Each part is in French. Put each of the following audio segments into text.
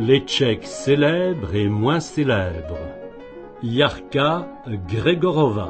les Tchèques célèbres et moins célèbres. Jarka Gregorova.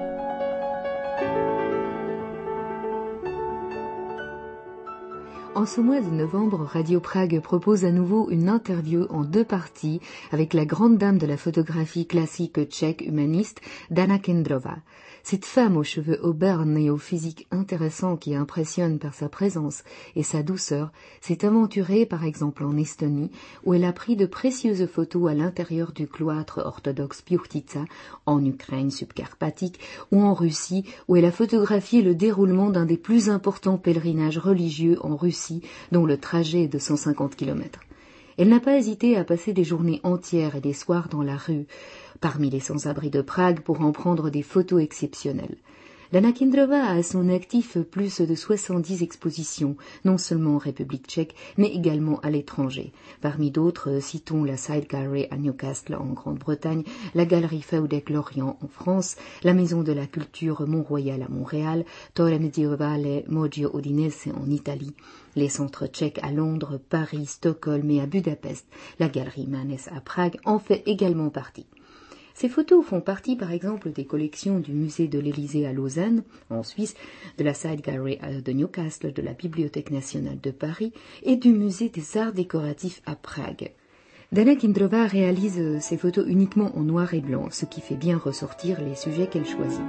En ce mois de novembre, Radio Prague propose à nouveau une interview en 2 parties avec la grande dame de la photographie classique tchèque humaniste, Dana Kendrova. Cette femme aux cheveux auburnes et au physique intéressant qui impressionne par sa présence et sa douceur s'est aventurée par exemple en Estonie où elle a pris de précieuses photos à l'intérieur du cloître orthodoxe Piourtitsa, en Ukraine subcarpatique, ou en Russie où elle a photographié le déroulement d'un des plus importants pèlerinages religieux en Russie dont le trajet est de 150 km. Elle n'a pas hésité à passer des journées entières et des soirs dans la rue, parmi les sans-abri de Prague, pour en prendre des photos exceptionnelles. Dana Kendrova a à son actif plus de 70 expositions, non seulement en République tchèque, mais également à l'étranger. Parmi d'autres, citons la Side Gallery à Newcastle en Grande-Bretagne, la Galerie Feudek-Lorient en France, la Maison de la Culture Mont-Royal à Montréal, Torre Medievale Moggio Udinese en Italie, les centres tchèques à Londres, Paris, Stockholm et à Budapest. La Galerie Manes à Prague en fait également partie. Ces photos font partie, par exemple, des collections du musée de l'Élysée à Lausanne, en Suisse, de la Side Gallery de Newcastle, de la Bibliothèque nationale de Paris et du musée des arts décoratifs à Prague. Dana Kendrova réalise ces photos uniquement en noir et blanc, ce qui fait bien ressortir les sujets qu'elle choisit.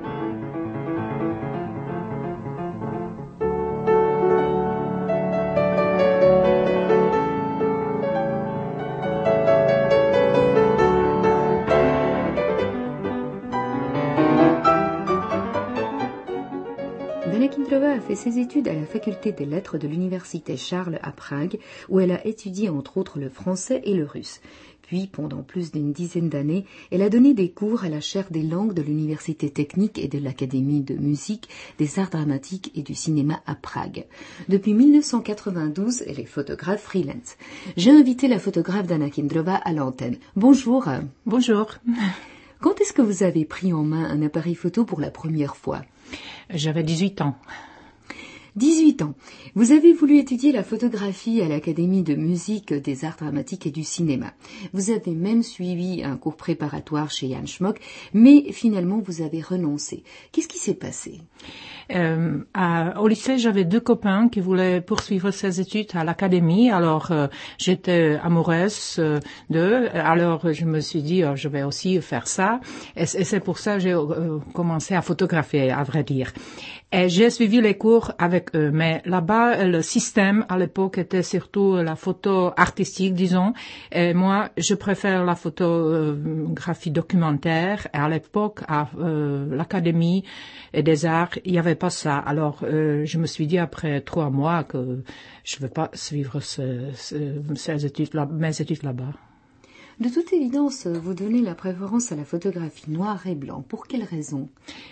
Dana Kendrova a fait ses études à la faculté des lettres de l'université Charles à Prague, où elle a étudié entre autres le français et le russe. Puis, pendant plus d'une dizaine d'années, elle a donné des cours à la chaire des langues de l'université technique et de l'académie de musique, des arts dramatiques et du cinéma à Prague. Depuis 1992, elle est photographe freelance. J'ai invité la photographe Dana Kendrova à l'antenne. Bonjour. Bonjour. Quand est-ce que vous avez pris en main un appareil photo pour la première fois ? J'avais 18 ans. 18 ans. Vous avez voulu étudier la photographie à l'Académie de musique, des arts dramatiques et du cinéma. Vous avez même suivi un cours préparatoire chez Jan Schmock, mais finalement vous avez renoncé. Qu'est-ce qui s'est passé ? Au lycée, j'avais 2 copains qui voulaient poursuivre ces études à l'académie. Alors, j'étais amoureuse d'eux. Alors, je me suis dit, je vais aussi faire ça. Et c'est pour ça que j'ai commencé à photographier, à vrai dire. Et j'ai suivi les cours avec eux. Mais là-bas, le système à l'époque était surtout la photo artistique, disons. Et moi, je préfère la photographie documentaire. Et à l'époque, à l'Académie des Arts, il n'y avait pas ça. Alors, je me suis dit après 3 mois que je ne veux pas suivre ces études-là, mes études là-bas. De toute évidence, vous donnez la préférence à la photographie noir et blanc. Pour quelle raison ?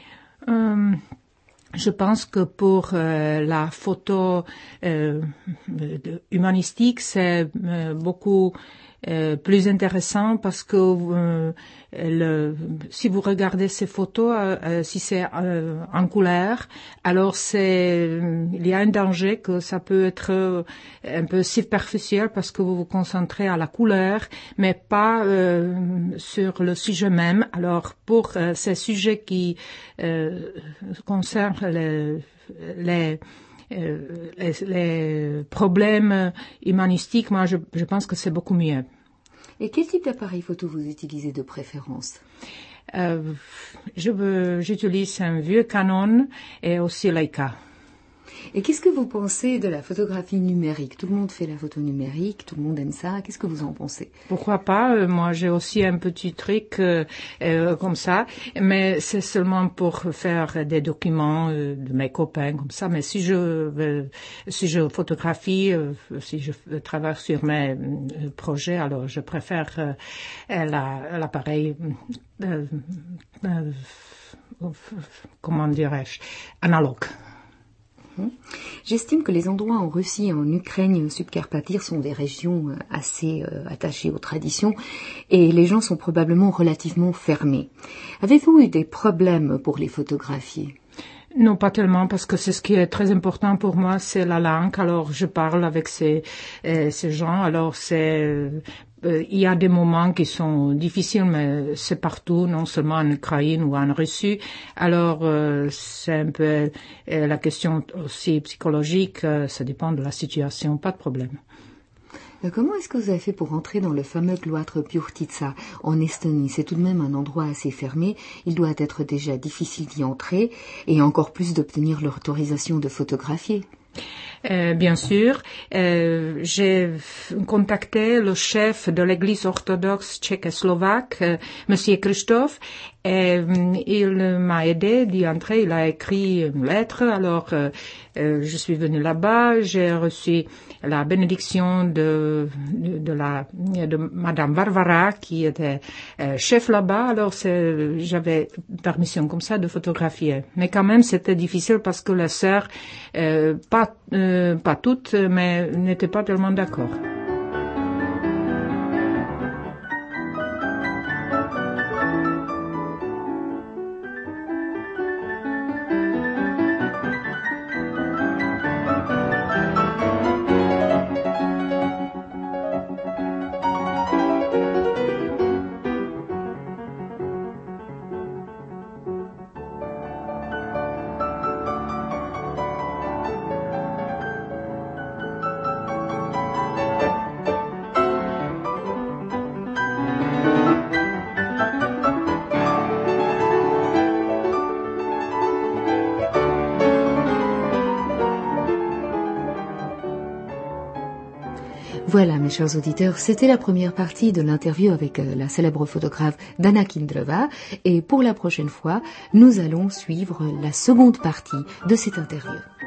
Je pense que pour la photo humanistique, c'est beaucoup plus intéressant parce que si vous regardez ces photos, si c'est en couleur, alors il y a un danger que ça peut être un peu superficiel parce que vous vous concentrez à la couleur, mais pas sur le sujet même. Alors pour ces sujets qui concernent les problèmes humanistiques, moi je pense que c'est beaucoup mieux. Et quel type d'appareil photo vous utilisez de préférence ? J'utilise un vieux Canon et aussi Leica. Et qu'est-ce que vous pensez de la photographie numérique ? Tout le monde fait la photo numérique, tout le monde aime ça. Qu'est-ce que vous en pensez ? Pourquoi pas ? Moi, j'ai aussi un petit truc comme ça, mais c'est seulement pour faire des documents de mes copains comme ça. Mais si je photographie, si je travaille sur mes projets, alors je préfère l'appareil, comment dirais-je, analogue. J'estime que les endroits en Russie et en Ukraine subcarpatique sont des régions assez attachées aux traditions et les gens sont probablement relativement fermés. Avez-vous eu des problèmes pour les photographier ? Non, pas tellement, parce que c'est ce qui est très important pour moi, c'est la langue. Alors, je parle avec ces gens. Alors, il y a des moments qui sont difficiles, mais c'est partout, non seulement en Ukraine ou en Russie. Alors, c'est un peu la question aussi psychologique. Ça dépend de la situation, pas de problème. Comment est-ce que vous avez fait pour entrer dans le fameux cloître Pjuhtitsa en Estonie? C'est tout de même un endroit assez fermé. Il doit être déjà difficile d'y entrer et encore plus d'obtenir l'autorisation de photographier. Bien sûr, j'ai contacté le chef de l'église orthodoxe tchécoslovaque, Monsieur Christophe, et il m'a aidé d'y entrer. Il a écrit une lettre. Alors, je suis venue là-bas. J'ai reçu la bénédiction de Madame Varvara, qui était chef là-bas. Alors, j'avais permission comme ça de photographier. Mais quand même, c'était difficile parce que les sœurs, pas toutes, mais n'étaient pas tellement d'accord. Voilà, mes chers auditeurs, c'était la première partie de l'interview avec la célèbre photographe Dana Kindrova. Et pour la prochaine fois, nous allons suivre la seconde partie de cette interview.